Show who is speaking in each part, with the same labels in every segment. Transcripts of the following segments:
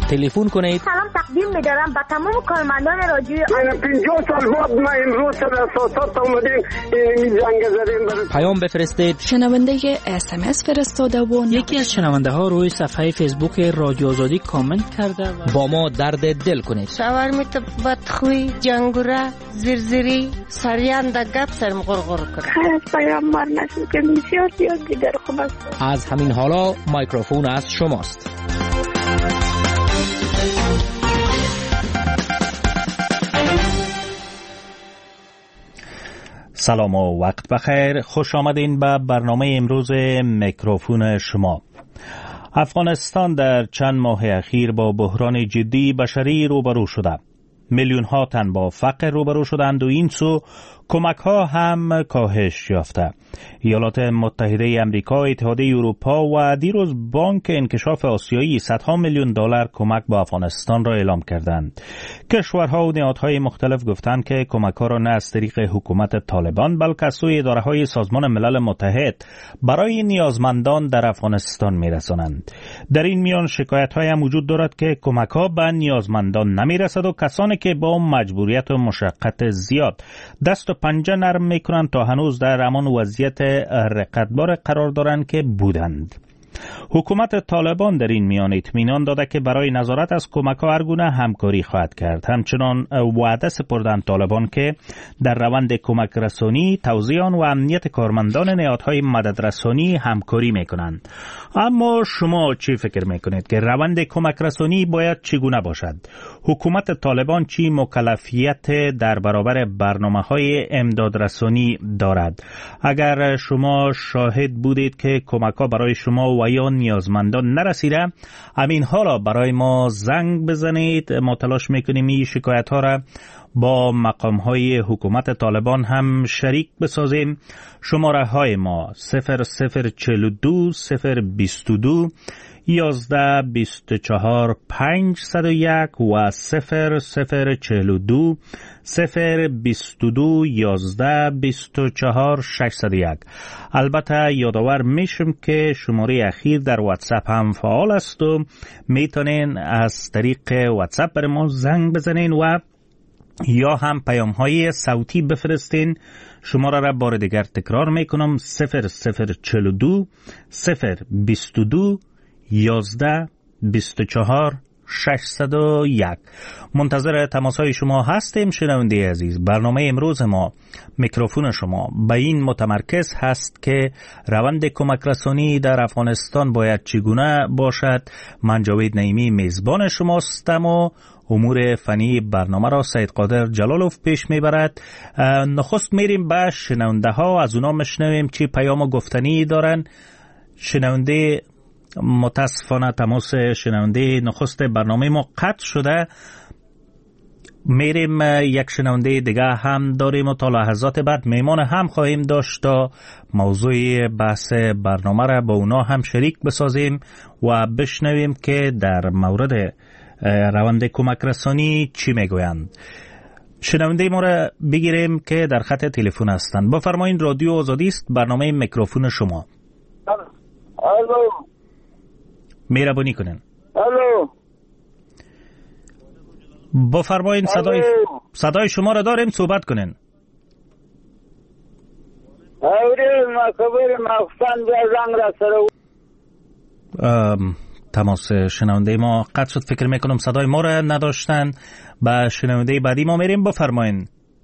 Speaker 1: تلفن کنید.
Speaker 2: سلام تقدیم می‌دارم به تمام کارمندان رادیو.
Speaker 3: من 50 سال بعد ما امروز در اساسات اومدیم این جنگ زدیم.
Speaker 1: پیام بفرستید.
Speaker 4: شنونده SMS فرستاده و
Speaker 5: یکی از شنونده ها روی صفحه فیسبوک رادیو آزادی کامنت کرده و
Speaker 1: با ما درد دل کنید.
Speaker 6: شاورمیت بدخوی جنگوره زرزری سریان دا گپ سرم غرغر کرد.
Speaker 2: خیلی پیامبر نشد که بسیار دیگر خوب است.
Speaker 1: از همین حالا میکروفون از شماست.
Speaker 7: سلام و وقت بخیر. خوش آمدین به برنامه امروز میکروفون شما. افغانستان در چند ماه اخیر با بحران جدی بشری روبرو شده. میلیون ها تن با فقر روبرو شدند و این سو کمک ها هم کاهش یافته. ایالات متحده آمریکا، اتحادیه اروپا و دیروز بانک انکشاف آسیایی صدها میلیون دلار کمک به افغانستان را اعلام کردند. کشورها و نهادهای مختلف گفتند که کمک ها را نه از طریق حکومت طالبان بلکه از سوی اداره های سازمان ملل متحد برای نیازمندان در افغانستان میرسانند. در این میان شکایت های هم وجود دارد که کمک ها به نیازمندان نمیرسد و کسانی که با مجبوریت و مشقت زیاد دست و پنجه نرم میکنند تا هنوز در همان وضعیت رقتبار قرار دارند که بودند. حکومت طالبان در این میان اطمینان داده که برای نظارت از کمک‌ها هر گونه همکاری خواهد کرد. همچنان وعده سپردند طالبان که در روند کمک رسانی، توزیع و امنیت کارمندان نهادهای مدد رسانی همکاری میکنند. اما شما چی فکر میکنید که روند کمک رسانی باید چگونه باشد؟ حکومت طالبان چی مکلفیت در برابر برنامه‌های امداد رسانی دارد؟ اگر شما شاهد بودید که کمک‌ها برای شما و یا نیازمندان نرسیده، همین حالا برای ما زنگ بزنید. ما تلاش میکنیم این شکایت ها را با مقام های حکومت طالبان هم شریک بسازیم. شماره های ما 0042 022 11 24 501 و 0042 022 11 24 601. البته یادآور میشم که شماره اخیر در واتساپ هم فعال است و میتونین از طریق واتساپ بر ما زنگ بزنین و یا هم پیام های صوتی بفرستین. شماره را بار دیگر تکرار میکنم 0042 022 11 24 601. منتظر تماسهای شما هستیم. شنونده عزیز، برنامه امروز ما میکروفون شما به این متمرکز هست که روند کمک رسانی در افغانستان باید چگونه باشد. من جاوید نعیمی میزبان شماستم و امور فنی برنامه را سید قادر جلالوف پیش میبرد. نخست میریم به شنونده ها، از اونا مشنویم چی پیام گفتنی دارن. شنونده متاسفانه تماس شنونده نخست برنامه ما قطع شده. میریم یک شنونده دیگه هم داریم و تا لحظات بعد میمان هم خواهیم داشت تا موضوع بحث برنامه را با اونا هم شریک بسازیم و بشنویم که در مورد روند کمک رسانی چی میگویند. شنونده ما را بگیریم که در خط تلفن هستند. بفرمایید، رادیو آزادی است، برنامه میکروفون شما.
Speaker 3: الو،
Speaker 7: مهربانی کنین.
Speaker 3: الو،
Speaker 7: بفرمایید، صدای شما را داریم، صحبت کنین.
Speaker 3: ما خبر مخصوصاً زنگ را سره
Speaker 7: تماس شنونده ما قطع شد. فکر میکنم صدای ما را نداشتن. با شنونده بعدی ما میریم. بفرمایین.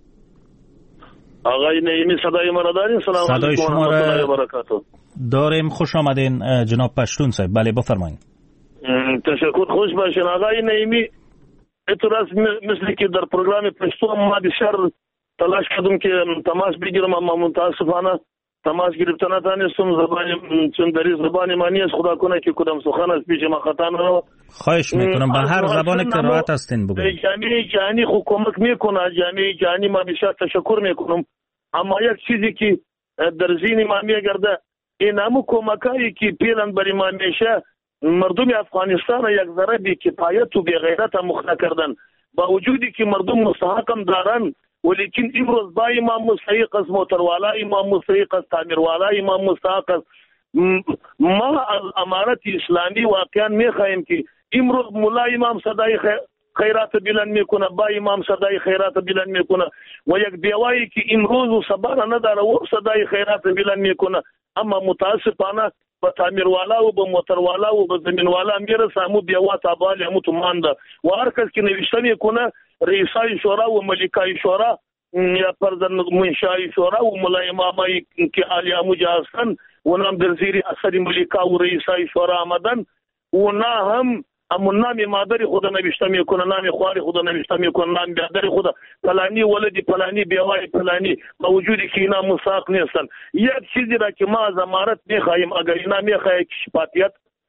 Speaker 8: آقای نعیمی صدای ما را دارین؟ سلام علیکم و رحمت الله و برکاته.
Speaker 7: داریم. خوش آمدین جناب پشتون صاحب. بله بفرمایین.
Speaker 8: تشکر. خوش باشین آقای نعیمی. اعتراض مثل که در پروگرام پشتون ما بسیار تلاش کردم که تماس بگیرم اما متاسفانه تماس گرفته نتانستم. چون در زبان ما نیست، خدا کنه که کدام سخن از پیش ما خطا نرود.
Speaker 7: خواهش میکنم به هر زبان که راحت هستین بگویید.
Speaker 8: جانی خو کمک میکنه، جانی ما بسیار تشکر میکنم. اما یک چیزی که در ذهن ما میگرده، این همو کمکایی که پیلن برای ما میشه مردم افغانستان یک ذره بی کفایت و بی غیرت مخنه کردن، با وجودی که مردم مستحقم دارن، ولیکن امروز با امام مستحق است، موتروالا امام مستحق است، تعمیروالا امام مستحق است. ما از امارت اسلامی واقعا میخواهیم که امروز ملا امام صدای خیرات بلند میکنه، با امام صدای خیرات بلند میکنه و یک بیوایی که امروز و سبا نداره و صدای خیرات بلند میکنه. اما متاسفانه به تعمیروالا و به موتروالا و به زمینوالا میرسه، همو بیوا تابالی همو تو مانده و هر کس که نوشته میکنه رئیسای شورا و ملکای شورا یا پرزن منشای شورا و ملا امامایی که عالی اموجه هستن و نام در زیر اثر ملکا و رئیسای شورا آمدن و نه هم اما نام مادری خدا نوشته میکنه، نام خواری خدا نوشته میکنه، نام بیادری خدا پلانی ولدی پلانی بیوای پلانی، با وجودی که اینا مساق نیستن. یک چیزی را که ما از امارت میخواهیم، اگر اینا میخواه که شفافیت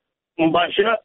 Speaker 8: باشه،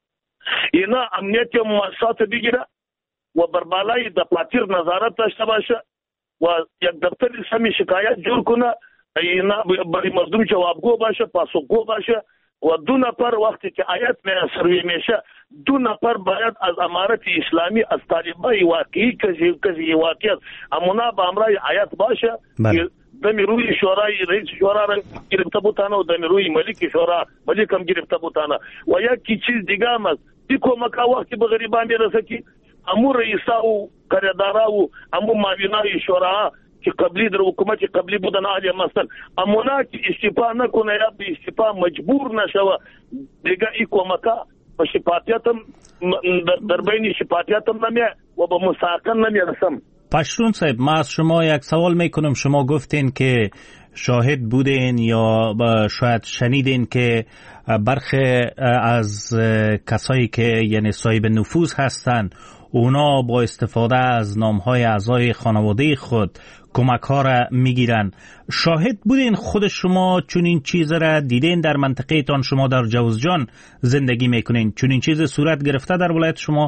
Speaker 8: اینا امنیت مؤسسات بگیره و بر بالای دفاتر نظارت داشته باشه و یک دفتر سمی شکایت جور کنه، اینا برای مردم جوابگو باشه، پاسخگو باشه و 2 نفر وقتی که آیت سروی میشه 2 نفر باید از امارت اسلامی از طالبای واقعی کسی واقعیت امونا با امرای آیت باشه که دمی روی شورای رئیس شورا را گرفته بودانه و دمی روی ملک شورا ملک هم گرفته بودانه و یکی چیز دیگه هم است دیکو مکا وقتی به غریبان میرسه که امو رئیسا و کردارا و امو معاونای شورا که قبلی در حکومت قبلی بودن عالی مثلا امونا که استعفا نکنه یا به استعفا مجبور نشوه دیگه ای کمکا و شفافیتم در بین شفافیتم نمیه و به مساقن نمیرسم.
Speaker 7: پشتون صاحب، ما از شما یک سوال میکنم. شما گفتین که شاهد بودین یا شاید شنیدین که برخی از کسایی که یعنی صاحب نفوذ هستن اونا با استفاده از نامهای اعضای خانواده خود کمک ها را میگیرن. شاهد بودین خود شما چون این چیز را دیدین در منطقه تان؟ شما در جوزجان زندگی میکنین، چون این چیز صورت گرفته در ولایت شما؟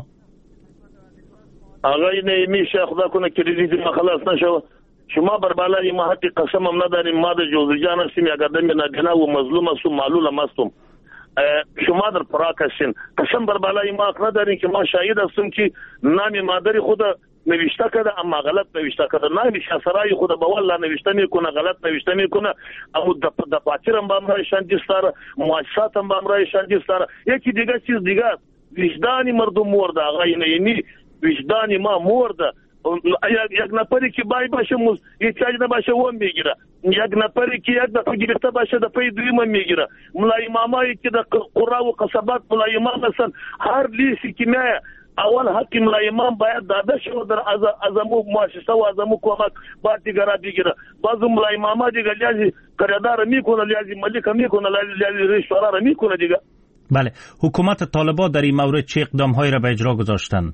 Speaker 8: آقای نمیشه خدا کنه کریدیت ما خلاص نشو. شما بر بالای ما حتی قسم هم نداریم. ما در جوزجان هستیم، یک آدم نابینا و مظلوم هستم، معلول هم هستم. شما در پراک هستین، قسم بر بالای ما حق ندارین که ما شاهد هستیم که نام مادری خود نوشته کرده اما غلط نوشته کرده، نام شاسرای خود به والله نوشته میکنه غلط نوشته میکنه، اما دفاتر هم به امرای شانجیست داره، مؤسسات هم به امرای شانجیست داره. یکی دیگه چیز دیگه وجدان مردم مرده آقای نعیمی، وجدان ما مرده. یک نفری که بای باشه احتیاج نباشه اون میگیره، یک نفری که یک دفعه گرفته باشه دفعه دویمه میگیره. ملا امامایی که در قرا و قصبات ملا امام هستن، هر لیسی که میایه اول حق ملا امام باید داده شد در از امو مؤسسه و از امو کمک باید دیگره بگیره. بعض ملا اماما دیگه لیازی کردار میکنه، لیازی ملک میکنه، لیازی رئیس شورا میکنه دیگه.
Speaker 7: بله، حکومت طالبان در این مورد چه اقدام‌هایی را به اجرا گذاشتن؟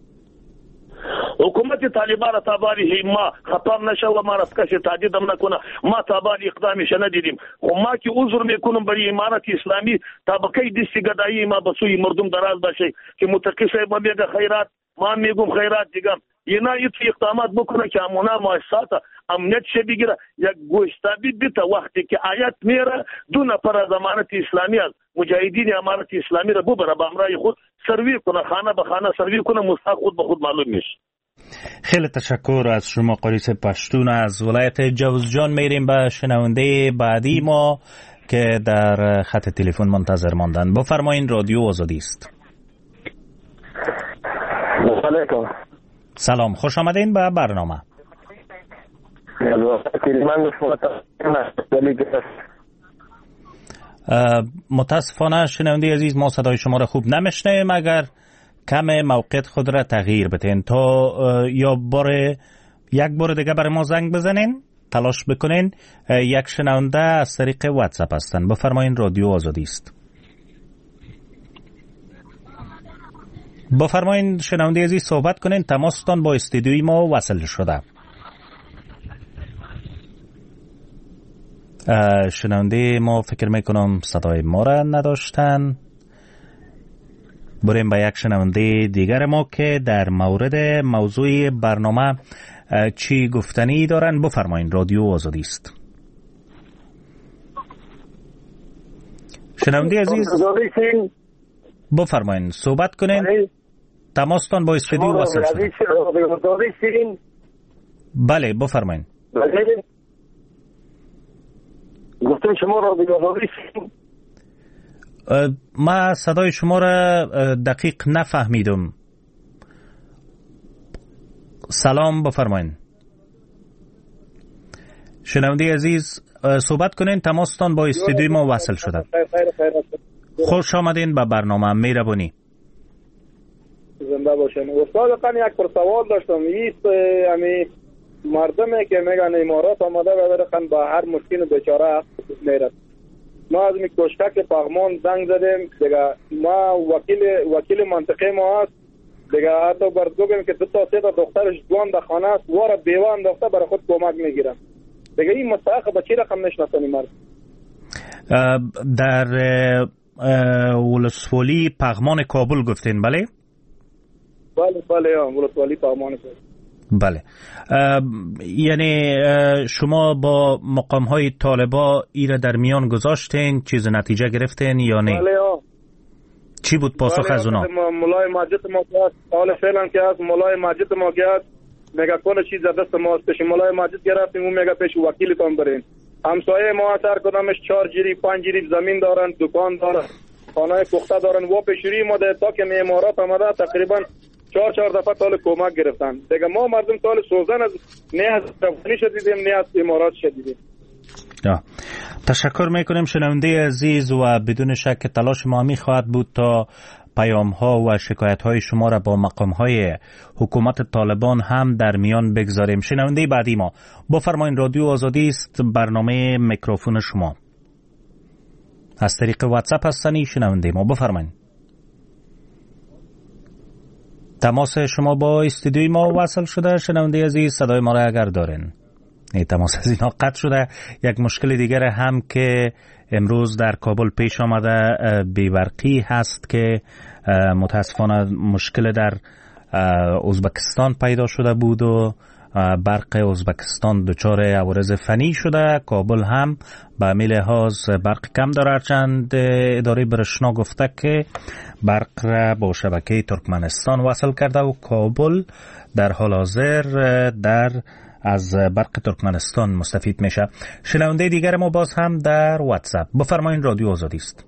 Speaker 8: حکومت طالبان تابالی ما خطر نشه و ما را کسی تهدید هم نکنه، ما تابالی اقدامش ندیدیم. خب ما که عذر میکنم برای امارت اسلامی طبقه دستی گدایی ما به سوی مردم دراز باشه که متقی صاحب میگه خیرات، ما میگم خیرات دیگه اینا ایت اقدامات بکنه که امونا مؤسسات امنیت شه بگیره. یک گوشتابی بیتا وقتی که آیت میره 2 نفر از امارت اسلامی از مجاهدین امارت اسلامی را ببره به امرای خود سروی کنه، خانه به خانه سروی کنه، مستحق خود به خود معلوم میشه.
Speaker 7: خیلی تشکر از شما قریس پشتون از ولایت جوزجان. میریم به شنونده بعدی ما که در خط تلفن منتظر ماندن. بفرمایین، رادیو آزادی است. سلام، خوش آمدین به برنامه. متاسفانه شنونده عزیز ما صدای شما را خوب نمیشنویم. اگر کم موقعیت خود را تغییر بدین تا یا یک بار دیگه برای ما زنگ بزنین، تلاش بکنین. یک شنونده از طریق واتساپ هستن. بفرمایین، رادیو آزادی است. بفرمایین شنونده عزیز صحبت کنین. تماستان با استودیوی ما وصل شده. شنونده ما فکر میکنم صدای ما را نداشتن. بریم به یک شنونده دیگر ما که در مورد موضوع برنامه چی گفتنی دارن. بفرمایین، رادیو آزادی است. شنونده عزیز بفرمایین صحبت کنین. تماستان با استودیو وصل شده. بله بفرمایین.
Speaker 3: گفتم شما رادیو آزادی هستین؟
Speaker 7: ما صدای شما را دقیق نفهمیدم. سلام بفرمایید. شنونده عزیز صحبت کنین، تماستان با استودیوی ما وصل شده. خوش آمدین به برنامه مهربانی.
Speaker 9: زنده باشین. استاد خان یک سوال داشتم. این مردمی که میگن امارات آمده و برخن با هر مسکین بیچاره میرد. ما از کشتک پغمان زنگ زدیم دیگه. ما وکیل منطقه ما هست دیگه. حتی بگیم که 2 تا 3 تا دخترش جوان در خانه است واره بیوه انداخته برای خود کمک میگیرن دیگه. این مستحق به چی رقم نشناسانی مرد؟
Speaker 7: در ولسوالی پغمان کابل گفتین بله؟
Speaker 9: بله ولسوالی پغمان کابل.
Speaker 7: بله. یعنی شما با مقام های طالبا ایره در میان گذاشتین، چیز نتیجه گرفتین یا نه؟
Speaker 9: بله.
Speaker 7: چی بود پاسخ از اونا؟
Speaker 9: مولای ماجد ما که هست حال فعلا که هست مولای ماجد ما که هست میگه کنه چیز دست ما است. پیش مولای ماجد گرفتیم اون میگه پیش وکیلتان برین. همسایه ما هر کدامش 4 جریب 5 جریب زمین دارن، دکان دارن، خانه پخته دارن. و پیشوری ما ده تا که امارات آمده تقریبا 4 دفعه تال کمک گرفتن دیگه. ما مردم تال سوزن از نه از افغانی شدیدیم نه از امارات شدیدیم.
Speaker 7: تشکر میکنیم شنونده عزیز و بدون شک تلاش ما میخواهد بود تا پیام ها و شکایت های شما را با مقام های حکومت طالبان هم در میان بگذاریم. شنونده بعدی ما بفرمایید. رادیو آزادی است، برنامه میکروفون شما. از طریق واتساپ هستنی شنونده ما بفرمایید. تماس شما با استودیوی ما وصل شده. شنونده عزیز صدای ما را اگر دارین. تماس از اینا قطع شده. یک مشکل دیگر هم که امروز در کابل پیش آمده بی‌برقی هست که متاسفانه مشکل در ازبکستان پیدا شده بود و برق ازبکستان دچار عوارض فنی شده. کابل هم به همین لحاظ برق کم داره، چند اداره برشنا گفته که برق را با شبکه ترکمنستان وصل کرده و کابل در حال حاضر از برق ترکمنستان مستفید میشه. شنونده دیگر ما باز هم در واتساپ. بفرمایید. رادیو آزادی است.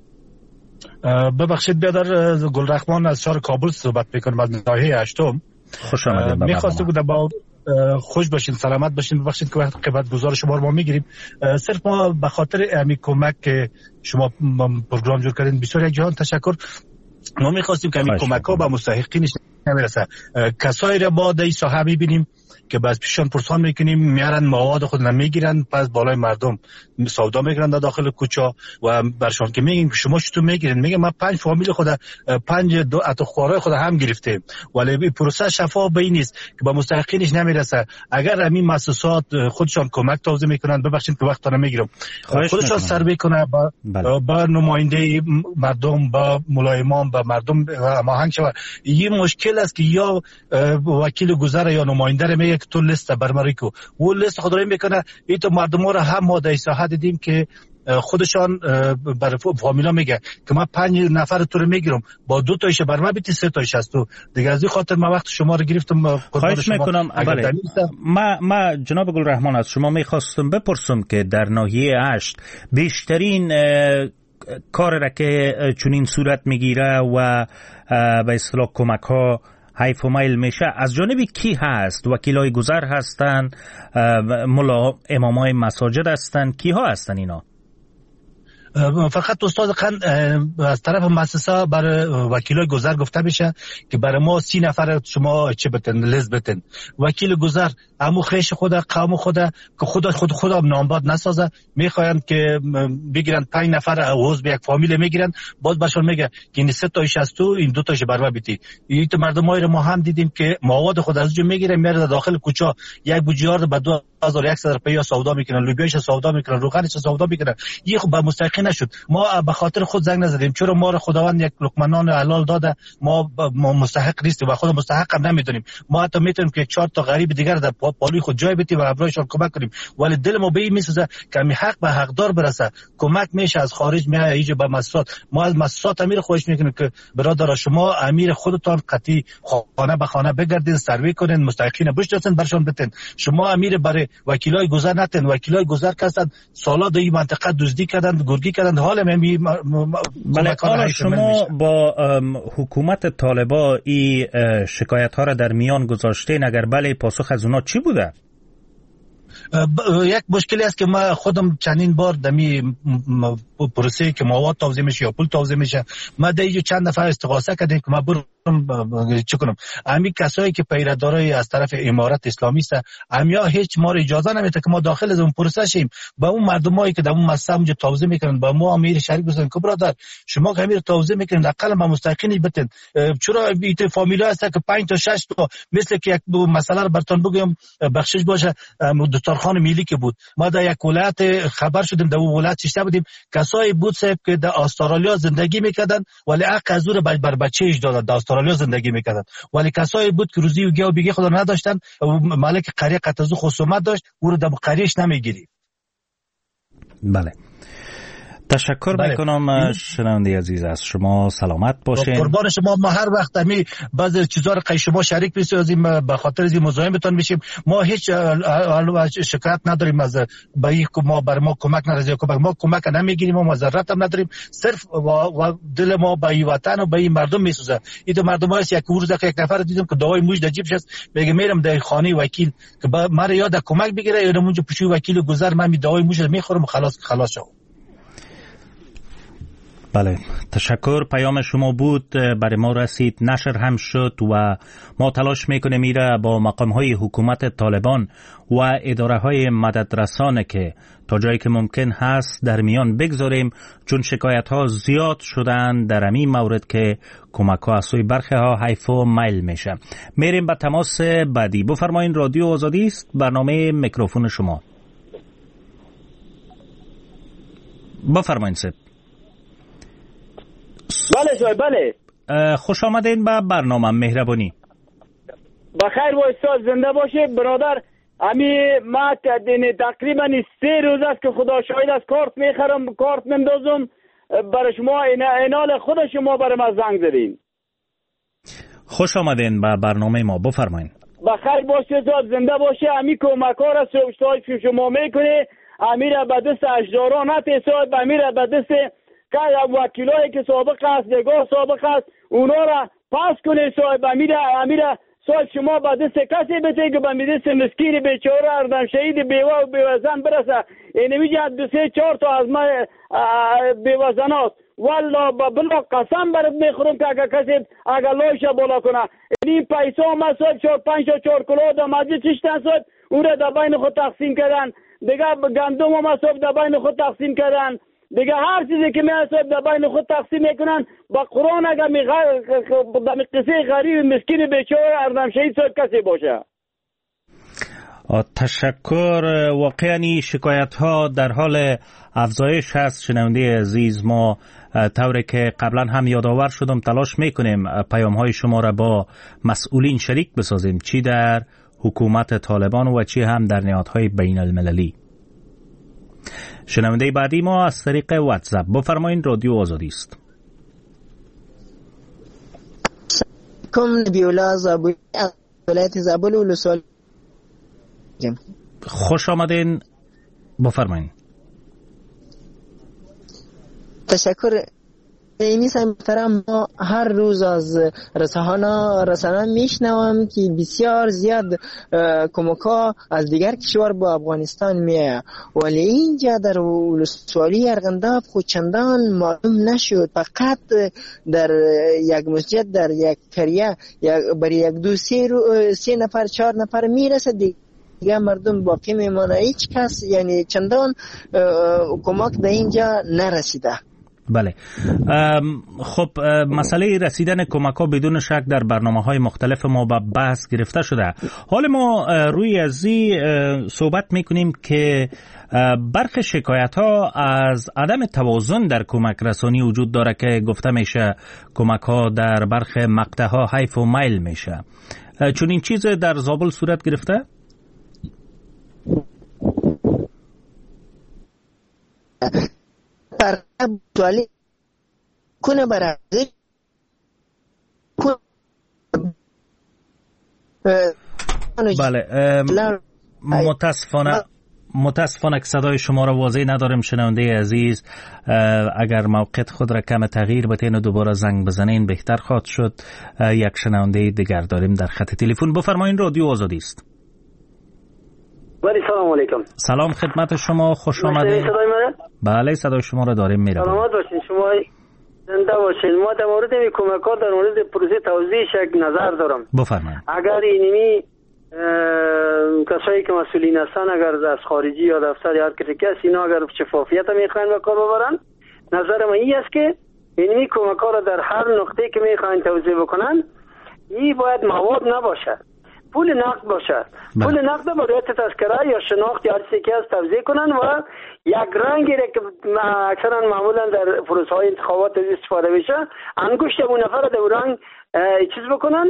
Speaker 10: ببخشید بیادر گلرحمان از شهر کابل صحبت میکنم از ناحیه 8.
Speaker 7: خوش آمدید.
Speaker 10: میخواستم بودم با خوش باشین، سلامت باشین. ببخشید که وقت قیمت گزار شما رو ما میگیریم. صرف ما به خاطر امی کمک که شما پروگرام جور کردین بسیار یک جهان تشکر. ما میخواستیم که امی کمک ها به مستحقینش نمیرسه. کسایی را ما در این ساحه میبینیم که باز پیشان پرسان میکنیم میارن مواد خود نمیگیرن، پس بالای مردم سودا میگیرن در داخل کوچه و برشان که میگیم شما چطور میگیرین؟ میگه ما 5 فامیل خود 5 اتوخواره خود هم گرفتیم ولی این پروسه شفاف به این نیست که به مستحقینش نمیرسه. اگر همین مؤسسات خودشان کمک توضیح میکنن، ببخشید که وقت نمیگیرم، خودشان سروی کنه با نماینده مردم با ملایمان با مردم هماهنگ شود. این مشکل است که یا وکیل گذر یا نماینده میگه که تو لیست برماری کو و لیست خود را میکنه. این تو مردم را هم ما در ساحه دیدیم که خودشان برای فامیلا میگه که من 5 نفر تو رو میگیرم با 2 تایش برما بیتی 3 تایش هست. تو دیگه از این خاطر من وقت شما رو گرفتم.
Speaker 7: خواهش میکنم. بله. ما جناب گلرحمان از شما میخواستم بپرسم که در ناحیه 8 بیشترین کار را که چنین صورت میگیره و به اصطلاح کمک ها حیف و میل میشه از جانب کی هست؟ وکیلای گذر هستن؟ ملا امامای مساجد هستن؟ کی ها هستن اینا؟
Speaker 10: فقط استاد قند از طرف مؤسسه برای وکیلای گذر گفته میشه که برای ما 30 نفر شما چه بتن لیست بتن. وکیل گذر امو خیش خود قوم خود که خود نامباد نسازه میخواین که بگیرن 5 نفر عضو یک فامیل میگیرن، باز برشون میگه که این 3 تایش از تو این 2 تایش برما بیتی. این تو مردمای رو ما هم دیدیم که مواد خود از جو میگیره میاره داخل کوچه یک بوجیار به 2100 روپیه سودا میکنن، لوبیاش سودا میکنن، روغنش سودا میکنن. این خب به مستحق نشد. ما به خاطر خود زنگ نزدیم چرا ما رو خداوند یک لقمه نان حلال داده، ما مستحق نیستیم و خود مستحق هم نمیدونیم. ما حتی میتونیم که 4 تا غریب دیگر در پالوی خود جای بدیم و ابرایشان کمک کنیم، ولی دل ما به این میسوزه که می حق به حقدار برسه. کمک میشه از خارج میاد اینجا به مؤسسات. ما از مؤسسات امیر خواهش میکنیم که برادر شما امیر خودتان قطعی خانه به خانه بگردین، سروی کنین، مستحقین بشناسین، برشان بتین. شما امیر برای وکیلای گذر نتین. وکیلای گذر کسان سالا در این منطقه دزدی کردن، گرگی میکردند. حال
Speaker 7: بله، حالا شما با حکومت طالبان این شکایت ها را در میان گذاشتین؟ اگر بله، پاسخ از اونا چی بوده؟
Speaker 10: یک مشکلی است که ما خودم چندین بار دمی پروسه که مواد توزیع میشه یا پول توزیع میشه، ما دیگه چند نفر استغاثه کردیم که ما برم چه کنم. همین کسایی که پیرادارای از طرف امارت اسلامی است، همیا هیچ ما اجازه نمیده که ما داخل از اون پروسه شیم. با اون مردمایی که در اون مسئله اونجا توزیع میکنن با ما امیر شریک بزنن که برادر شما که امیر توزیع میکنن اقل ما مستحقین بتن. چرا بیت فامیلا است که 5 تا 6 تا مثل که یک مسئله رو براتون بگم بخشش باشه. دکترخان ملی که بود، ما در یک ولایت خبر شدیم، در اون ولایت شیشته بودیم، کسایی بود صاحب که در استرالیا زندگی میکردن ولی حق از او بر بچه‌اش دادن، در استرالیا زندگی میکردن، ولی کسایی بود که روزی و گیاه و بیگه خدا نداشتن، مالک قریه قطعزو خصومت داشت، او رو در قریهش نمیگیری.
Speaker 7: بله، تشکر میکنم شنونده عزیز، از شما سلامت باشین.
Speaker 10: قربان شما. ما هر وقت همین بعضی چیزا رو شما شریک بسازیم به خاطر از مزاحمتون میشیم. ما هیچ شکایت نداریم از ما بر ما کمک نرسید، ما کمک نمیگیریم و مضرت هم نداریم. صرف و دل ما به این وطن و به این مردم میسوزه. این مردم هست یک روز یک نفر دیدم که دعای موج در جیبش است، میگه میرم در خانه وکیل که مرا یاد کمک بگیره، یا اونجا پیش وکیل گذر من دعای موج میخورم و خلاص شو.
Speaker 7: بله، تشکر. پیام شما بود، برای ما رسید، نشر هم شد و ما تلاش میکنیم میره با مقامهای حکومت طالبان و اداره های مددرسانه که تا جایی که ممکن هست در میان بگذاریم، چون شکایت ها زیاد شدن در همین مورد که کمک ها از سوی برخی ها حیف و میل میشه. میریم به تماس بعدی. بفرمایین، رادیو آزادی است، برنامه میکروفون شما. بفرمایین سید.
Speaker 11: بله شاید. بله،
Speaker 7: خوش آمدین به برنامه مهربانی.
Speaker 11: بخیر و استاد زنده باشه برادر. ما تقریبا 3 روز است که خدا شاهد است کارت میخرم، کارت میندازم برای شما، اینال خود شما برای ما زنگ زدین.
Speaker 7: خوش آمدین به برنامه ما، بفرمایین.
Speaker 11: بخیر باشه استاد زنده باشه. کمکار است که شما میکنه، را به دست اجداران نتیساد، را به دست که وکیلایی که سابق است، نگاه سابق است، اونا را پاس کنه صاحب. امیره صاحب شما با دست کسی بده که با دست مسکین بیچاره اردم شهید بیوه و بیوزن برسه. اینمی جد 2-3-4 تا از ما بیوزن هست. والله بلا قسم برد میخورم که اگر کسی اگر لایش بالا کنه این پیسا ما صاحب 4-5-4 کلو دامادی چشتن صاحب اون را در بین خود تقسیم کردن. دیگه گندم ما صاحب در بین خود تقسیم کردن. دیگه هر چیزی که میاسب در بین خود تقسیم میکنن. با قرآن اگر در قصه غریب مسکین بیچاره اردم شهید صاحب کسی باشه.
Speaker 7: تشکر. واقعا شکایت ها در حال افزایش هست. شنونده عزیز، ما طوری که قبلا هم یادآور شدم تلاش میکنیم پیام های شما را با مسئولین شریک بسازیم، چی در حکومت طالبان و چی هم در نهادهای بین المللی. شنونده بعدی ما از طریق واتساپ. بفرمایین، رادیو آزادی است.
Speaker 12: نبی‌الله زابویی از ولایت زابل و لسوال.
Speaker 7: خوش آمدین، بفرمایین.
Speaker 12: تشکر. اینیست محترم، ما هر روز از رسانه میشنوم که بسیار زیاد کمک‌ها از دیگر کشور با افغانستان میآید، ولی اینجا در ولسوالی ارغنداب خود چندان معلوم نشد. فقط در یک مسجد در یک قریه برای 1-2-3 نفر 4 نفر میرسه، دیگه مردم باقی میمانه. هیچ کس یعنی چندان کمک به اینجا نرسیده.
Speaker 7: بله، خب مسئله رسیدن کمک ها بدون شک در برنامه های مختلف ما به بحث گرفته شده. حال ما روی ازی صحبت میکنیم که برخی شکایت ها از عدم توازن در کمک رسانی وجود داره که گفته میشه کمک ها در برخی مقطع ها حیف و میل میشه. چون این چیز در زابل صورت گرفته؟
Speaker 12: توالت کنه برای
Speaker 7: بله، متاسفانه که صدای شما را واضح نداریم شنونده عزیز. اگر موقعیت خود را کم تغییر بدین و دوباره زنگ بزنین بهتر خواهد شد. یک شنونده دیگر داریم در خط تلفن. بفرمایین، رادیو آزادی است.
Speaker 13: ولی سلام علیکم.
Speaker 7: سلام خدمت شما، خوش آمدید. بله صدای شما را داریم. میرم.
Speaker 13: سلامت باشین، شما زنده باشین. ما در مورد این کمک‌ها در مورد پروسه توزیعش یک نظر دارم.
Speaker 7: بفرمایید.
Speaker 13: اگر اینمی کسایی که مسئولین هستن اگر از خارجی یا دفتر یا هر کسی اینا اگر شفافیت میخواین به کار ببرن، نظر من این است که اینمی کمک‌ها را در هر نقطه که میخواین توزیع بکنن این باید مواد نباشه، پول نقد باشه. پول نقد با رعایت تذکره یا شناخت یا هر چیزی که از توزیع کنن و یک رنگی که اکثرا معمولا در پروسه‌های انتخابات از استفاده میشه، انگشت اون نفر در رنگ چیز بکنن،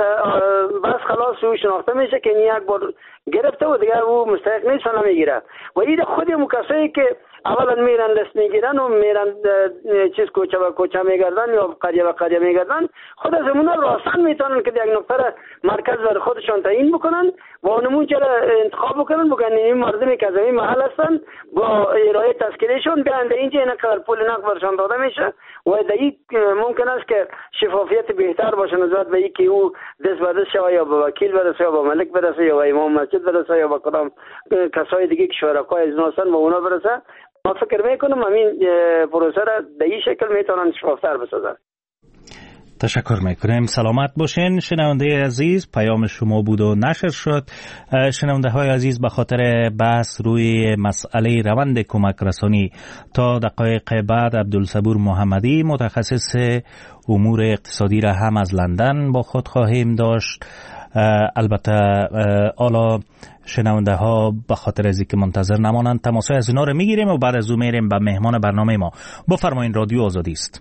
Speaker 13: بس خلاص او شناخته میشه که این یک بار گرفته و دیگر او مستحق نیست و نمیگیره. و این خود کسایی که اولا میرن دست میگیرن و میرن چیز کوچه و کوچه میگردن یا قریه و قریه میگردن، خود از امونه راستن میتونن که یک نقطه مرکز برای خودشان تعیین بکنن و اونمون چرا انتخاب بکنن، بگن این مردمی که از این محل هستن با ارائه تذکرهشون بیان در اینجا اینقدر پول نقد برشان داده میشه و در این ممکن است که شفافیت بهتر باشه نسبت به اینکه او دست به دست شود یا به وکیل برسه یا به ملک برسه یا به امام مسجد برسه یا به کدام کسای دیگه که شرکای از هستن به اونا برسه. ما فکر میکنم همین پروسه را در این شکل میتونن شفافتر بسازن.
Speaker 7: تشکر میکنیم. سلامت باشین. شنونده عزیز، پیام شما بود و نشر شد. شنونده های عزیز، به خاطر بحث روی مسئله روند کمک رسانی تا دقایق بعد عبدالصبور محمدی متخصص امور اقتصادی را هم از لندن با خود خواهیم داشت. البته حالا شنونده ها به خاطر از اینکه منتظر نمانند تماسای از اینا رو میگیریم و بعد از اون میریم به مهمان برنامه ما. بفرمایید، رادیو آزادی است.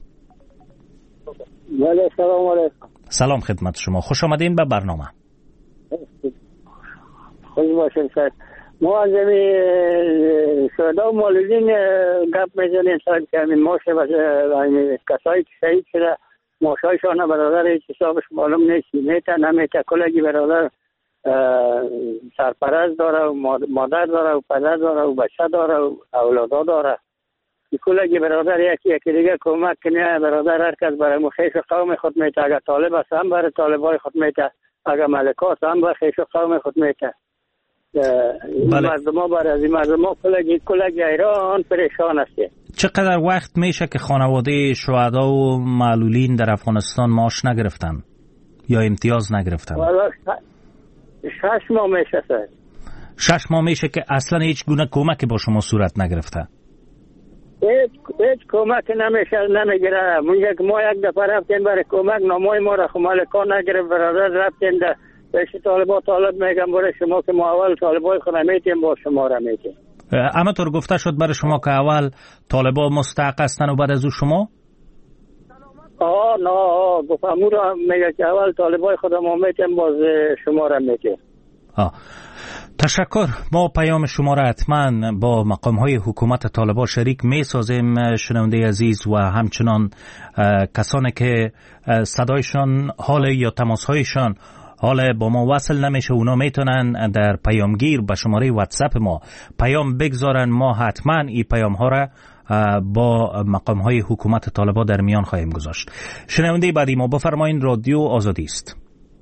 Speaker 14: بله سلام علیکم.
Speaker 7: سلام خدمت شما، خوش آمدین به برنامه.
Speaker 14: خوش باشین سر. ما از این شهدا و مولودین گپ میزنیم سر که همین ماشه و کسایی که شهید شده ماشایشان برادر هیچ حسابش معلوم نیست، میته نمیته. کلگی برادر سرپرست داره و مادر داره و پدر داره و بچه داره و اولادا داره. کلگی برادر یکی دیگه کمک کنه. برادر هر کس برای خیش قوم خود میته. اگر طالب است هم برای طالبای خود میته، اگر ملکات هم برای خیش قوم خود میته. مردم ها برای از این مردم ها کلگی ایران پریشان است.
Speaker 7: چقدر وقت میشه که خانواده شهدا و معلولین در افغانستان معاش نگرفتن یا امتیاز نگرفتن؟
Speaker 14: 6 ماه میشه سر.
Speaker 7: 6 ماه میشه که اصلا هیچ گونه کمک با شما صورت نگرفته؟
Speaker 14: هیچ کمک نمیگیره. ما یک دفعه رفتیم برای کمک، نامای ما را مالکا نگرفت. برادر رفتیم در پیش طالبا، طالب میگم برای شما که ما اول طالبای خود میتیم با شما را میتیم.
Speaker 7: اما طور گفته شد برای شما که اول طالبا مستحق هستن و بعد از او شما؟
Speaker 14: نه گفت امو را میگه که اول طالبای خود ما میتیم باز شما را میتیم.
Speaker 7: تشکر. ما پیام شما را حتما با مقام‌های حکومت طالبان شریک می‌سازیم شنونده عزیز و همچنان کسانی که صدایشان حال یا تماس‌هایشان حالا با ما وصل نمیشه، اونا میتونن در پیامگیر به شماره واتساپ ما پیام بگذارن. ما حتما این پیام ها را با مقام های حکومت طالبان در میان خواهیم گذاشت. شنونده بعدی ما، بفرمایید، رادیو آزادی است.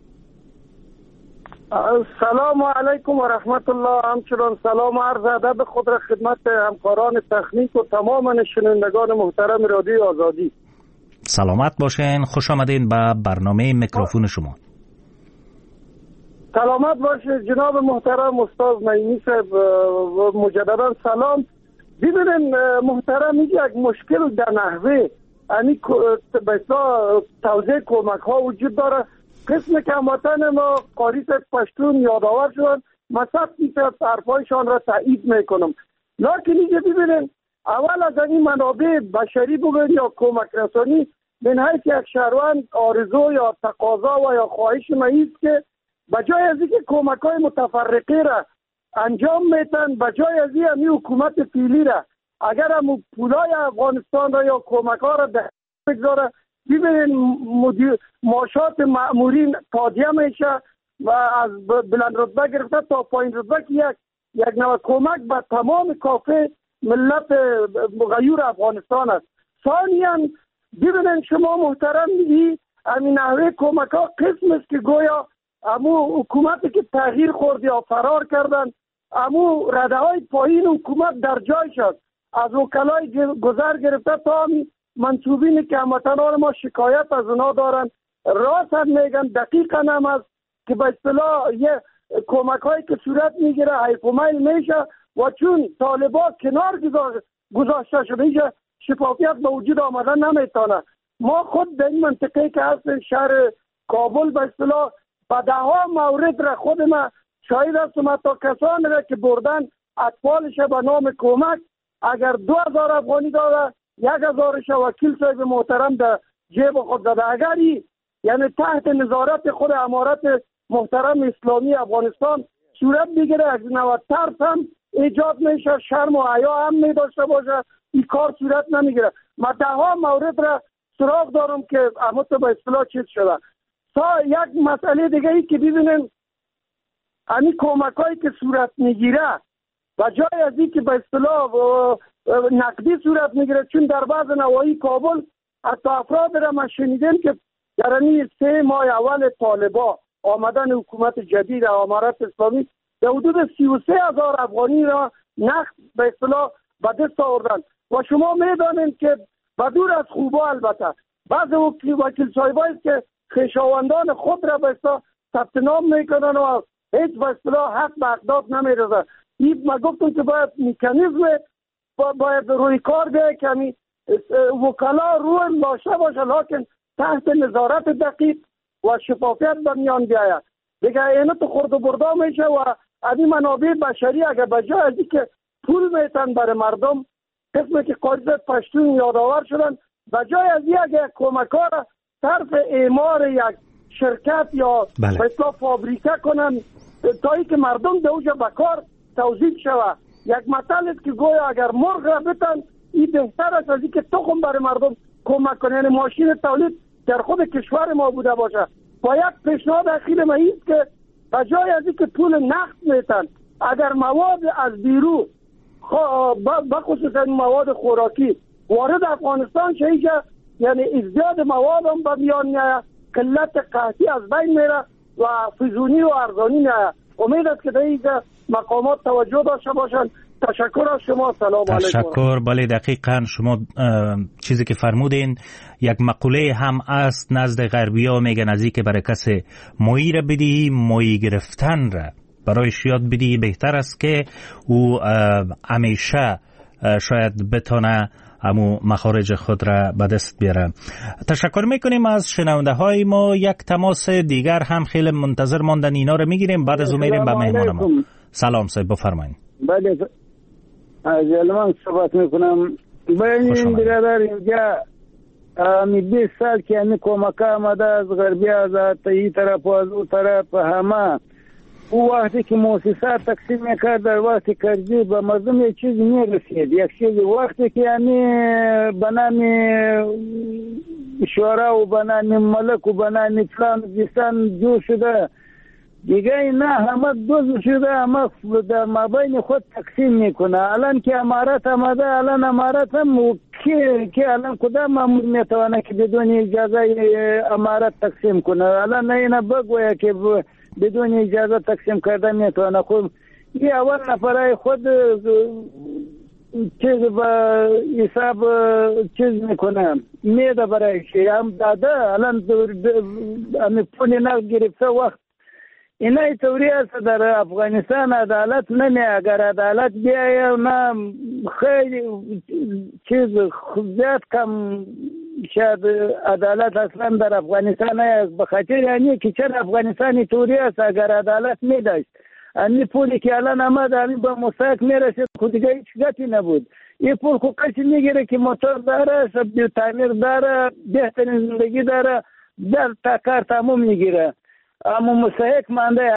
Speaker 15: سلام علیکم و رحمت الله. همچنان سلام و عرض ادب خود را خدمت همکاران تکنیک و تمام شنوندگان محترم رادیو آزادی.
Speaker 7: سلامت باشین، خوش آمدین به برنامه میکروفون شما.
Speaker 15: سلامت باشه جناب محترم استاد نعیمی صاحب، مجددا سلام. ببینید محترم، یک مشکل در نحوه یعنی توزیع کمک ها وجود داره. قسم که هموطن ما قاری پشتون یادآور شدن، مثلا حرفایشان را تایید میکنم. لکن اینجا ببینید اول از این منابع بشری بگوید یا کمک رسانی، من حیث یک شهروند آرزو یا تقاضا و یا خواهش مایست که بجای از اینکه کمک های متفرقه را انجام میتن، بجای از این حکومت فعلی را اگر هم پولای افغانستان را یا کمک ها را در بگذاره، ببینید معاشات مأمورین تادیه میشه و از بلند رتبه گرفته تا پایین رتبه که یک یک نوع کمک به تمام کافه ملت غیور افغانستان است. ثانیاً ببینن شما محترم، همین نحوه کمک ها قسم است که گویا امو حکومتی که تغییر خورد یا فرار کردن، امو رده های پایین حکومت در جایش است، از وکلای گذر گرفته تا منصوبینی که هموطنان ما شکایت از اونا دارن، راست هم میگن، دقیقا هم است که به اصطلاح یه کمک هایی که صورت میگیره هایپومیل میشه و چون طالبا کنار گذاشته شده اینجا شفافیت به وجود آمدن نمیتونه. ما خود در این منطقه که هست شهر کابل به اصطلاح به ده ها مورد را خود ما شاهد هستم، تا کسانی را که بردن اطفالش به نام کمک اگر 2000 افغانی داده 1000ش وکیل صاحب محترم در جیب خود داده، اگری یعنی تحت نظارت خود امارت محترم اسلامی افغانستان صورت بگیره، از نوع ترس هم ایجاد میشه، شرم و حیا هم میداشته باشه، این کار صورت نمیگیره. ما ده ها مورد را سراغ دارم که امت به اصطلاح چیز شده. یک مسئله دیگه ای که ببینن همین کمک هایی که صورت میگیره و جای از این که به اصطلاح نقدی صورت میگیره، چون در بعض نواحی کابل حتی افراد را ما شنیدیم که در این 3 ماه اول طالبا آمدن حکومت جدید امارت اسلامی در حدود 33,000 افغانی را نقد به اصطلاح به دست آوردن و شما میدانید که بدور از خوبا البته بعض وکیل صاحبایی که خویشاوندان خود را به اصطلاح ثبت نام میکنن و هیچ به اصطلاح حق به اقدام نمیرسه. این ما گفتم که باید مکانیزم باید روی کار بیاید که وکلا روی داشته باشه، لکن تحت نظارت دقیق و شفافیت به میان بیاید. دیگه اینو تو خورد و بردا میشه و از این منابع بشری اگر بجای از این که پول میتن برای مردم قسمی که قاضی پشتون یادآور شدن، بجای از این اگر کمک ها را صرف اعمار یک شرکت یا مثلا فابریکه کنن تا ای که مردم در اوجا بکار توزیع شود. یک مثال است که گویا اگر مرغ را بتن این بهتر است از این که تخم برای مردم کمک کنه، یعنی ماشین تولید در خود کشور ما بوده باشه. با یک پیشنهاد اخیر ما است که بجای از این که پول نقد میتن اگر مواد از بیرون بخصوص مواد خوراکی وارد افغانستان شده، یعنی ازدیاد مواد هم به میان میاد، قلت قحطی از بین میره و فزونی و ارزانی میاد. امید است که در اینجا مقامات توجه داشته باشند. تشکر از شما. سلام علیکم.
Speaker 7: تشکر. بله دقیقاً شما چیزی که فرمودین یک مقوله هم است نزد غربی‌ها، میگن از اینکه برای کسی مویی را بدی مویی گرفتن را برایش یاد بدی بهتر است که او همیشه شاید بتونه امو مخارج خود را به دست بیاره. تشکر میکنیم از شنونده های ما. یک تماس دیگر هم خیلی منتظر ماندن، اینا رو میگیریم بعد از اون میریم به مهمان ما. سلام صاحب بفرمایید.
Speaker 16: بله از علمان صحبت میکنم. این برادر اینجا 20 سال که همی کمک آمده از غربی از این طرف و از اون طرف همه او وقتی که مؤسسات تقسیم میکرد در وقتی کردی به مردم یک چیز میرسید، یک چیز وقتی که همی به نام شورا و به نام ملک و به نام فلان جستان جو شده دیگه نه همه دوز شده، همه در مابین خود تقسیم میکنه. الان که امارت آمده، الان امارت هم که الان کدام مامور میتونه که بدون اجازه امارت تقسیم کنه؟ الان نه بگویه که بدون اجازه تقسیم کرده میتونه. خود این اول نفرای خود چیز با حساب چیز میکنه میده برایش هم داده. الان همی پولی نقد گرفته وقت اینای طوری است در افغانستان عدالت نمی. اگر عدالت بیایه نه خیلی چیز زیاد کم شاید عدالت اصلا در افغانستان است، به خاطر یعنی که چرا افغانستانی طوری است اگر عدالت می داشت این پولی که الان آمد همین به مستحق می رسید خود دیگه هیچ گتی نبود. این پول خود کسی می گیره که موتور داره، سبزی تعمیر داره، بهترین زندگی داره، در تا کار تموم می گیره، اما مستحق مانده.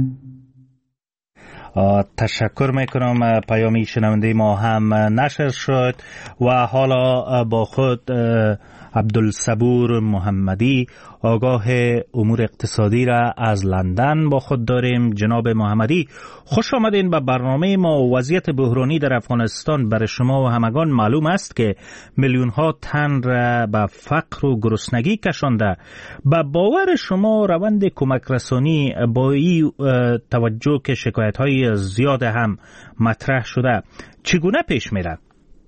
Speaker 7: تشکر میکنم. پیامی شنونده ما هم نشر شد و حالا با خود عبدالصبور محمدی آگاه امور اقتصادی را از لندن با خود داریم. جناب محمدی، خوش آمدین به برنامه ما. وضعیت بحرانی در افغانستان برای شما و همگان معلوم است که میلیون ها تن را به فقر و گرسنگی کشانده. به باور شما روند کمک رسانی با این توجه که شکایت های زیاد هم مطرح شده چگونه پیش میره؟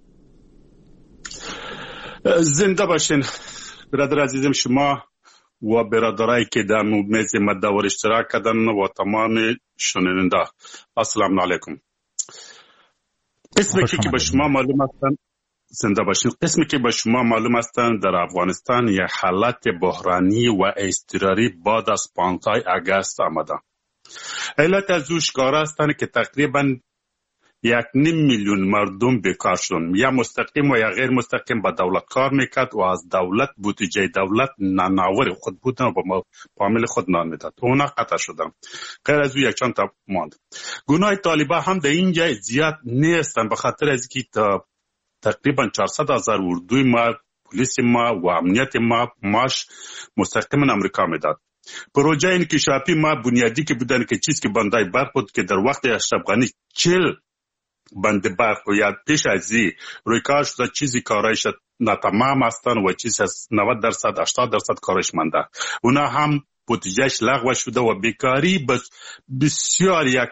Speaker 17: زنده باشین برادر عزیزم، شما و برادرایی که در میز مدور اشتراک کردن و تمام شنونده. السلام علیکم. قسمی که به شما معلوم هستند، زنده باشین، قسمی که به شما معلوم هستند در افغانستان یک حالت بحرانی و اضطراری بعد از 15 اگست آمده. علت از اوش کار هستند که تقریبا 1.5 میلیون مردم بیکار شدن، یا مستقیم و یا غیر مستقیم به دولت کار میکرد و از دولت بودجه دولت نانآور خود بودن و با فامیل خود نان میداد. اونا قطع شدن. غیر از او یک چند تا ماند. گناه طالبان هم در اینجا زیاد نیستن، به خاطر از که تقریبا 400,000 اردوی ما، پلیس ما و امنیت ما ماش مستقیما امریکا میداد. پروژه انکشافی ما بنیادی که بودن که چیز که بندای برق بود که در وقت اشرف غنی 40 بند برق و یا پیش از این روی کار شده، چیزی کارایش ناتمام هستن و چیز از 90% 80% کارش مانده. اونا هم بودجهش لغو شده و بیکاری بسیار یک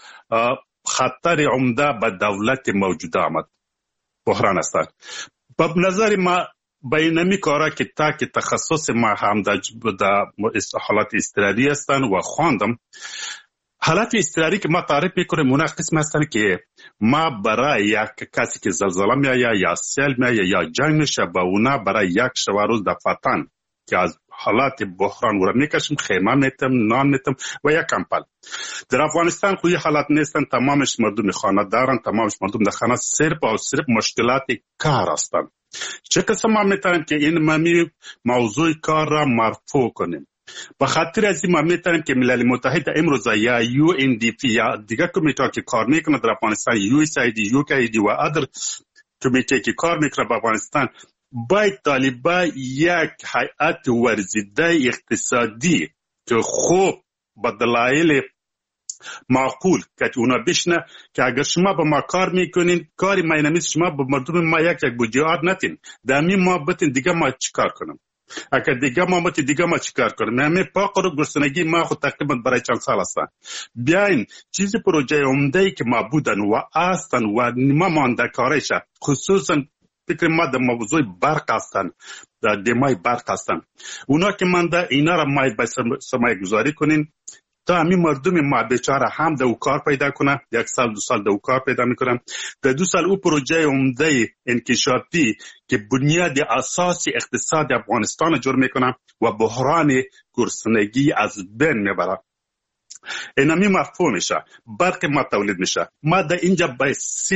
Speaker 17: خطر عمده به دولت موجوده آمد. بحران هستن. به نظر ما بینمی کارا که تا که تخصص ما هم در حالت اضطراری هستن و خواندم حالت اضطراری که ما تعریف میکنیم اونا قسم هستن که ما برای یک کسی که زلزله میایه یا سیل میایه یا جنگ میشه با اونا برای یک شب روز دفعتن که از حالات بحران او را میکشیم، خیمه میتم، نان میتم و یک کمپل. در افغانستان خوی حالات نیستن، تمامش مردم خانه دارن، تمامش مردم در خانه صرف و صرف مشکلات کار هستن. چه قسم ما میتونیم که این ممی موضوع کار را مرفوع کنیم؟ به خاطر از این ما میتونیم که ملل متحد امروز یا UNDP یا دیگر کمیته که کار میکنه در افغانستان، USAID، UKAID و ادر کمیته که کار میکنه به افغانستان، باید طالبان یک هیئت ورزیده اقتصادی که خوب به دلایل معقول که اونا بشنه که اگر شما با ما کار میکنین کاری ما اینمیز شما با مردم ما یک بودجه نتین دمی ما بتین دیگه ما چیکار کنم؟ اگر دیگه ما بتین دیگه ما چیکار کنم؟ همه فقر و گرسنگی ما خود تقریبا برای چند سال هستن. بیاین چیز پروژه عمده‌ای که ما بودن و هستن و ما مانده کارش، خصوصا فکر ما در موضوع برق هستن، در دمای برق هستن، اونا که مانده اینا را ما باید سرمایه گذاری کنین تا همین مردم ما بیچاره هم در او کار پیدا کنه. 1 سال 2 سال در او کار پیدا میکنن. در 2 سال او پروژه عمده انکشافی که بنیاد اساسی اقتصاد افغانستان جور میکنه و بحران گرسنگی از بین میبره. اینمی مفهوم میشه. برق ما تولید میشه. ما در اینجا باید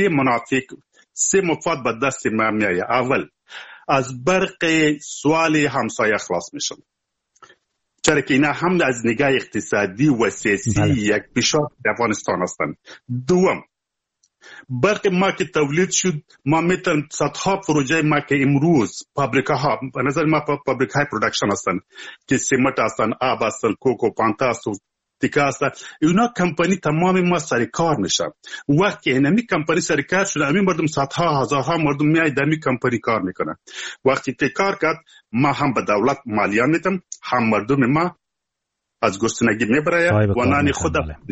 Speaker 17: 3 مفاد به دست ما میایه. اول از برق سوال همسایه خلاص میشم، چرا که اینا هم از نگاه اقتصادی و سیاسی یک پیشرفت در افغانستان هستند. دوم، برق ما که تولید شد ما میتونیم صدها پروژه ما که امروز فابریکه ها به نظر ما فابریکه های پرودکشن هستند که سیمنت هستند، آب هستند، کوکو پانتا هستند، تیکه هستند، اینا کمپانی تمام ما سر کار میشن. وقتی اینمی کمپانی سر کار شده همین مردم صدها هزارها مردم میای دمی کمپانی کار میکنن. وقتی تی کار کرد ما هم به دولت مالیه میدم، هم مردم ما از گرسنگی میبره و نان خود.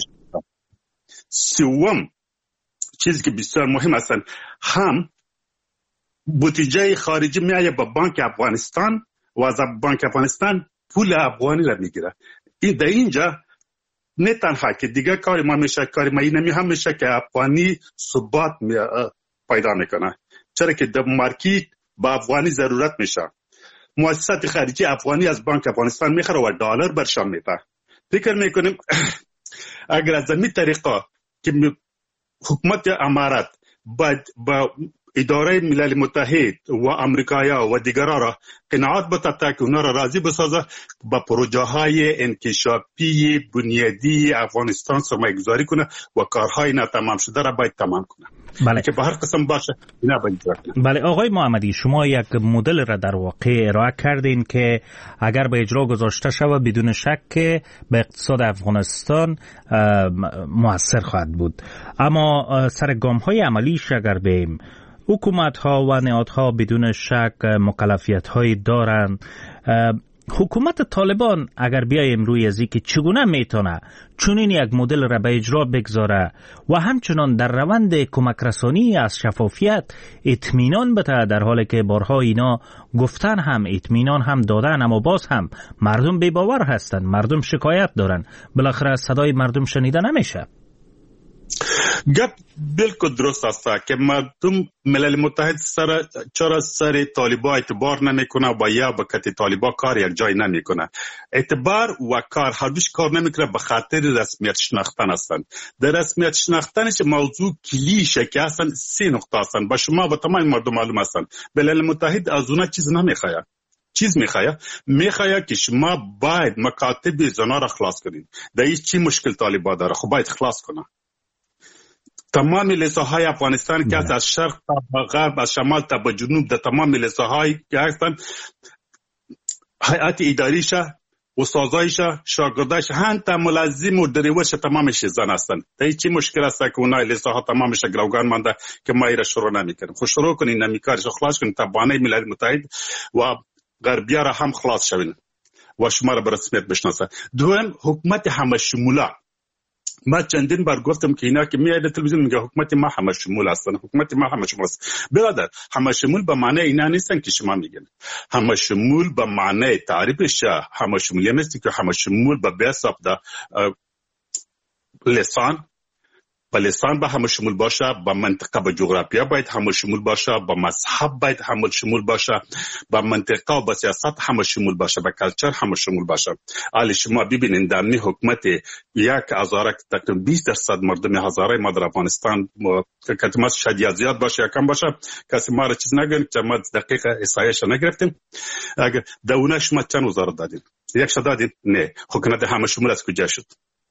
Speaker 17: سوم چیزی که بسیار مهم هستن، هم بودجه خارجی میایه به بانک افغانستان و از بانک افغانستان پول افغانی را میگیره. این در اینجا نه تنها که دیگه کاری ما میشه، کاری ما اینمی هم میشه که افغانی ثبات پیدا میکنه، چرا که در مارکت با افغانی ضرورت میشه. مؤسسات خارجی افغانی از بانک افغانستان میخره و دلار برشان میده. فکر میکنیم اگر از این طریقه که حکومت امارات با اداره ملل متحد و امریکایا و دیگران را قناعت بده تا که اونا را راضی بسازه با پروژه های انکشافی بنیادی افغانستان سرمایه گذاری کنه و کارهای ناتمام شده را باید تمام کنه.
Speaker 7: بله.
Speaker 17: که به هر قسم باشه اینا باید.
Speaker 7: بله آقای محمدی، شما یک مدل را در واقع ارائه کردین که اگر به اجرا گذاشته شود بدون شک که به اقتصاد افغانستان مؤثر خواهد بود، اما سر گام های عملیش اگر بیم، حکومت ها و نهادها بدون شک مکلفیت های دارند. حکومت طالبان اگر بیایم روی ازی که چگونه میتونه چنین یک مدل را به اجرا بگذاره و همچنان در روند کمک رسانی از شفافیت اطمینان بده، در حالی که بارها اینا گفتن هم اطمینان هم دادن، اما باز هم مردم بی‌باور هستند، مردم شکایت دارن، بالاخره صدای مردم شنیده نمیشه.
Speaker 17: گپ بالکل درست است که مردم ملل متحد چرا سر طالبا اعتبار نمیکنه و یا به کت طالبا کار یک جای نمیکنه. اعتبار و کار هر دوش کار نمیکنه به خاطر رسمیت شناختن هستند. در رسمیت شناختنش موضوع کلیشه که هستن 3 نقطه هستند. با شما و تمام مردم معلوم هستند. ملل متحد از اونها چیز نمیخواد. چیز میخواد که شما باید مکاتب زنا را خلاص کنید. در این چی مشکل طالبا داره؟ خب باید خلاص کنه. تمام لساهای افغانستان که از شرق تا غرب، از شمال تا به جنوب، در تمام لساهای که هستن، هیئت اداریشه، استادایشه، شاگردایشه، حتی ملازم و دریورش تمامش زن هستن. در چی مشکل است که اونای لساها تمامش گروگان مانده که ما ایره شروع نمیکنیم. خب شروع کنین نمیکارش خلاص کنین تا بانه ملل متحد و غربیا را هم خلاص شوین و شما را به رسمیت بشناسه. دوم، حکومت همه شموله. ما چندین بار گفتم که اینا که میاد تلویزیون میگه حکومت ما همه شمول هستن، حکومت ما همه شمول است. برادر، همه شمول به معنی اینا نیستن که شما میگن. همه شمول به معنی تعریفش همه شمولی نیست که همه شمول به حساب ده لسان با لسان به همه شمول باشه، با منطقه با جغرافیا باید همه شمول باشه، با مذهب باید همه شمول باشه، با منطقه و با سیاست همه شمول باشه، با کلچر همه شمول باشه. حالی شما ببینید در می حکومت 1000 تقریبا 20% مردم هزاره ما در افغانستان که کتماس شاید یا زیاد باشه یا کم باشه، کسی ما را چیز نگن که ما دقیق احصایش نگرفتیم. اگر دونه شما چند وزارت دادین؟ یک شد دادین؟ نه. حکومت همه شمول از کجا شد؟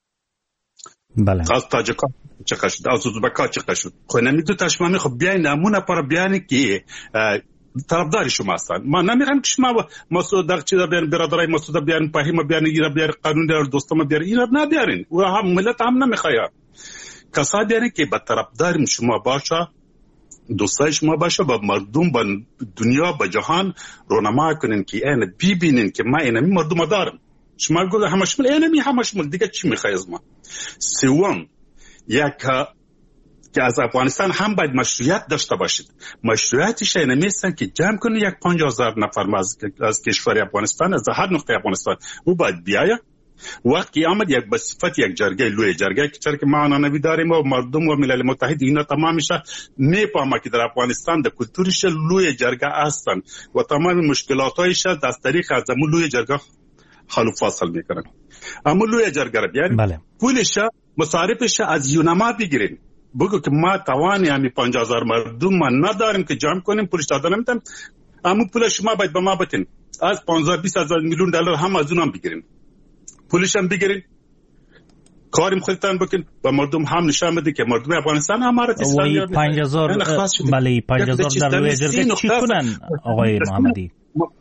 Speaker 7: بله.
Speaker 17: از تاجیکان چقدر شد، از ازبکان چقدر شد. خب نمیدو تشمامی خب بیاین نمونه پر بیانی که طرفدار شما هستن. ما نمیگم که شما مسعود در چیزا بیان، برادرای مسعود بیان، فهیم بیان، ایرا بیان، قانون در دوستم بیان، ایرا نبیارین. و هم ملت هم نمیخواد. کسا بیانی که با طرفدار شما باشه، دوستای شما باشه، با مردم، با دنیا، با جهان رونما کنین که این ببینین که ما اینمی مردم دارم. شما گفت همه شمول، اینمی همه شمول، دیگه چی میخوای از ما؟ سوم، یک که از افغانستان هم باید مشروعیت داشته باشید. مشروعیتش اینمی هستن که جمع کنید 50,000 نفر از کشور افغانستان، از هر نقطه افغانستان او باید بیایه. وقتی آمد یک به صفت یک جرگه، لوی جرگه که چرا که ما آنانوی داریم و مردم و ملل متحد اینا تمامشه میفهمه که در افغانستان در کلتورش لوی جرگه هستن و تمام مشکلاتایش از طریق از امون لوی جرگه حل و فاصل میکنن. اما لوی جرگه را بیاریم،
Speaker 7: بله.
Speaker 17: پولش مصارفش از یونما بگیریم، بگو که ما توانی همی 50,000 مردم ما نداریم که جمع کنیم، پولش داده نمیتیم، اما پول شما باید به ما بتین از 15-20 میلیون دلار هم از اونم بگیریم، پولش هم بگیریم، کاریم خودتان بکن و مردم هم نشان بده که مردم افغانستان امارت اسلامی
Speaker 7: و 50,000 بله 50,000 در روی جرگه چی کنن آقای محمدی؟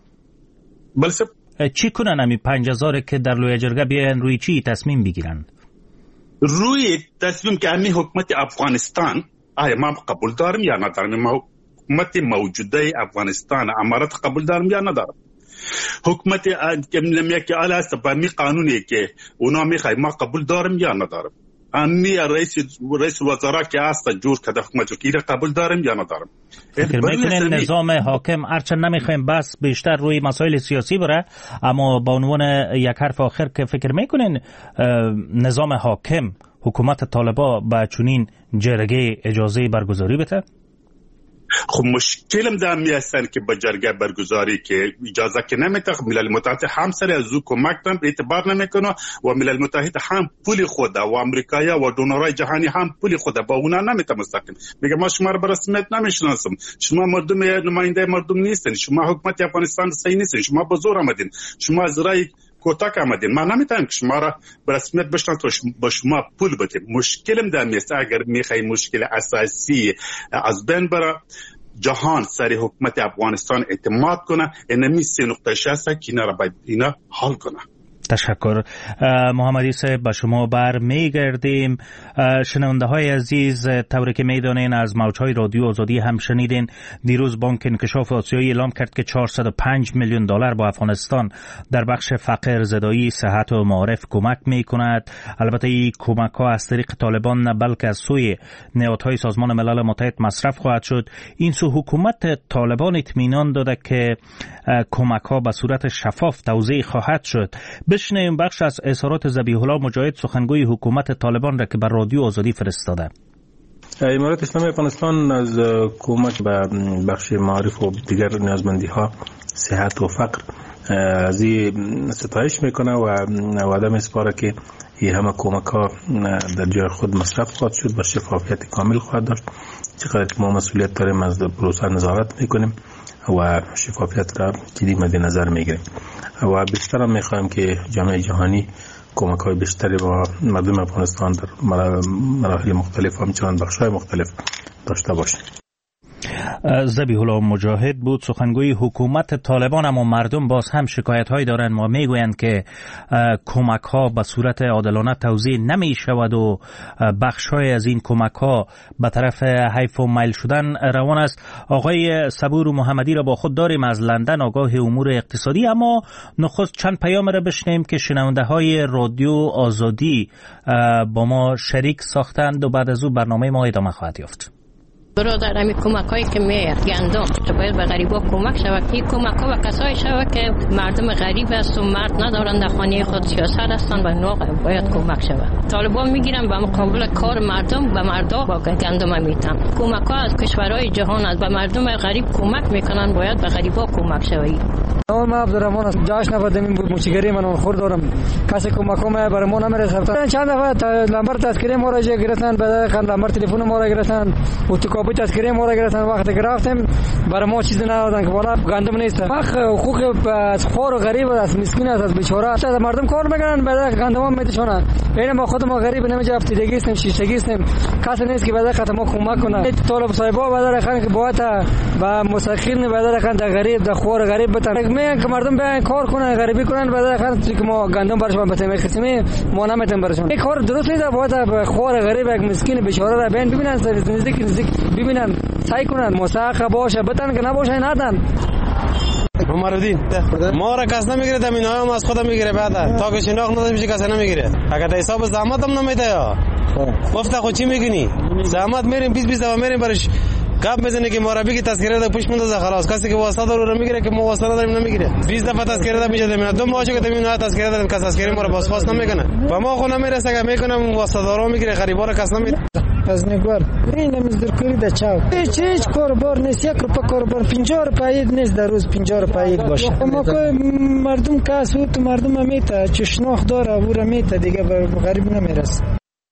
Speaker 17: بله
Speaker 7: چی کنن همی 50,000 که در لوی جرگه بیان روی چی تصمیم بگیرن؟
Speaker 17: روی تصمیم که همی حکومت افغانستان آیا ما قبول دارم یا ندارم، ما حکومت موجوده افغانستان امارت قبول دارم یا ندارم. حکومت که میگه اعلی است با می قانونی که اونا میخوای ما قبول دارم یا ندارم. امی رئیس وزرا که است جور کرده حکومت که قبول دارم یا ندارم.
Speaker 7: فکر میکنین نظام حاکم هرچند نمیخوایم بس بیشتر روی مسائل سیاسی بره، اما با عنوان یک حرف آخر که فکر میکنین نظام حاکم حکومت طالبا با چنین جرگه اجازه برگزاری بده؟
Speaker 17: خب مشکلم در میستن که با جرگه برگزاری که اجازه که نمیده، ملل متحد هم سر از او کمک هم اعتبار نمیکنه و ملل متحد هم پول خود و امریکایی و دونورای جهانی هم پول خود با اونا نمیده مستقیم. میگه ما شما رو به رسمیت نمیشناسم، شما مردم نماینده مردم نیستین، شما حکومت افغانستان صحیح نیستین، شما با زور آمدین، شما از رای کوتاه آمدین. ما نمیتونیم که شما را به رسمیت بشناسیم تا با شما پول بدیم. مشکلم در میست. اگر میخوای مشکل اساسی از بین بره، جهان سر حکومت افغانستان اعتماد کنه. اینمی 3 نقطه است که اینا را باید اینا حل کنه.
Speaker 7: تشکر. محمدی صاحب به شما بر میگردیم. شنونده های عزیز، طوری که میدانین از موجهای رادیو آزادی هم شنیدین، دیروز بانک انکشاف آسیایی اعلام کرد که 405 میلیون دلار با افغانستان در بخش فقر زدایی، صحت و معارف کمک میکند. البته این کمک ها از طریق طالبان نه بلکه از سوی نهادهای سازمان ملل متحد مصرف خواهد شد. این سو حکومت طالبان اطمینان داده که کمک ها به صورت شفاف توزیع خواهد شد. بشنویم بخش از اظهارات ذبیح الله مجاهد، سخنگوی حکومت طالبان را که بر رادیو آزادی فرستاده.
Speaker 18: امارات اسلامی افغانستان از کمک به بخش معارف و دیگر نیازمندی ها، صحت و فقر از این ستایش میکنه و وعده میسپاره که این همه کمک ها در جای خود مصرف خواهد شد، با شفافیت کامل خواهد داشت. چقدر که ما مسئولیت داریم از پروسه نظارت میکنیم و شفافیت را جدی مد نظر میگیریم و بیشتر هم میخوایم که جامعه جهانی کمک های بیشتری با مردم افغانستان در مراحل مختلف و همچنان بخش های مختلف داشته باشه.
Speaker 7: ذبیح الله مجاهد بود، سخنگوی حکومت طالبان. اما مردم باز هم شکایت هایی دارند و میگویند که کمک ها به صورت عادلانه توزیع نمی شود و بخش های از این کمک ها به طرف حیف و میل شدن روان است. آقای صبور محمدی را با خود داریم از لندن، آگاه امور اقتصادی. اما نخست چند پیام را بشنیم که شنونده های رادیو آزادی با ما شریک ساختند و بعد از او برنامه ما ادامه خواهد یافت.
Speaker 19: برادر، همی کمک هایی که میاد گندم که باید به غریبا کمک شود. این کمک ها و کسایی شود که مردم غریب است و مرد ندارند، در خانه خود سیاست هستند و نوع باید کمک شود. طالبان میگیرن به مقابل کار مردم به مردا با گندم میتن. کمک ها از کشورهای جهان است، به مردم غریب کمک میکنن، باید به غریبا کمک شود.
Speaker 20: نام عبدالرحمن است. جاش نبودم بود مچگری من خور دارم. کسی کمک ما برای ما نمیرسه. چند دفعه لمبر تذکره ما را گرفتن، بعد لمبر تلفن ما را گرفتن، اتوکابی تذکره ما را گرفتن. وقتی گرفتیم برای ما چیزی ندادن که والا گندم نیست. حقوق از خور و غریب است، مسکین است، از بیچاره است. مردم کار میکنن، بعد گندم میتونن. این ما خود ما غریب نمیشه، افتیدگی هستیم، شیشتگی هستیم. کسی نیست که بعد خاطر ما کمک کنه. طالب صاحبا بعد خان که باید با مساکین بعد خان در غریب در خور غریب بتن که مردم بیان کار کنن، غریبی کنن، بعد خاطر که ما گندم برشون بتیم قسمی ما نمیتونیم برشون. این کار درست نیست. باید خور غریب یک مسکین بیچاره را ببین، ببینن نزدیک ببینن، سعی کنن مساق باشه، بتن که نباشه ندن.
Speaker 21: عمرالدین ما را کس نمیگیره، دمینای ما از خودم میگیره. بعد تا که شناخت نداشته میشه کس نمیگیره. اگر حساب زحمت هم نمیده یا گفت خود چی میگنی؟ زحمت میریم 20 دفعه میریم برش گپ میزنه که مربی کی تذکره ده پوش مونده خلاص. کسی که واسطه داره میگیره که ما واسطه داریم نمیگیره. 20 دفعه تذکره ده میده میاد. دو ماهه که تمین تذکره ده کس تذکره ما را باز نمیکنه. و ما خو نمیرسه که میکنم واسطه دارو میگیره، غریبا را کس نمیده.
Speaker 20: از نگار این مزدورکاری ده چاو هیچ کاربار نیست. 1 روپیه کاربار 50 روپیه نیست در روز 50 روپیه باشه. ما که مردم کس و تو مردم میته چشناخ داره و میته دیگه به غریب نمیرسه.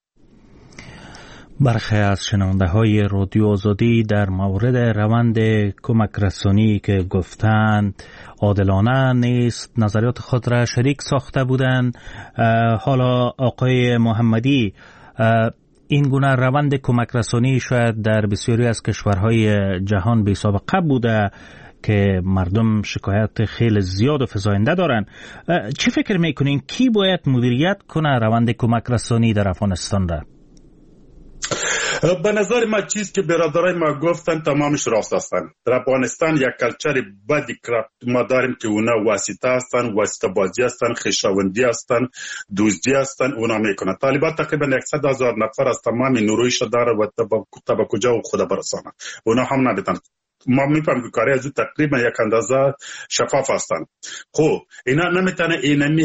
Speaker 7: برخی از شنونده های رادیو آزادی در مورد روند کمک رسانی که گفتند عادلانه نیست نظریات خود را شریک ساخته بودند. حالا آقای محمدی، این گونه روند کمک رسانی شاید در بسیاری از کشورهای جهان بی سابقه بوده که مردم شکایت خیلی زیاد و فزاینده دارن. چی فکر میکنین کی باید مدیریت کنه روند کمک رسانی در افغانستان را؟
Speaker 17: به نظر ما چیز که برادرای ما گفتن تمامش راست هستن. در افغانستان یک کلچر بدی ما داریم که اونا واسطه هستن، واسطه بازی هستن، خویشاوندی هستن، دزدی هستن، اونا میکنن. طالبان تقریبا 100,000 نفر از تمام نیرویش داره و تا کجا و خود برسانه. اونا هم ندیدن. ما میفهمیم که کاری از او تقریبا یک اندازه شفاف هستن. خب اینا نمیتونه اینمی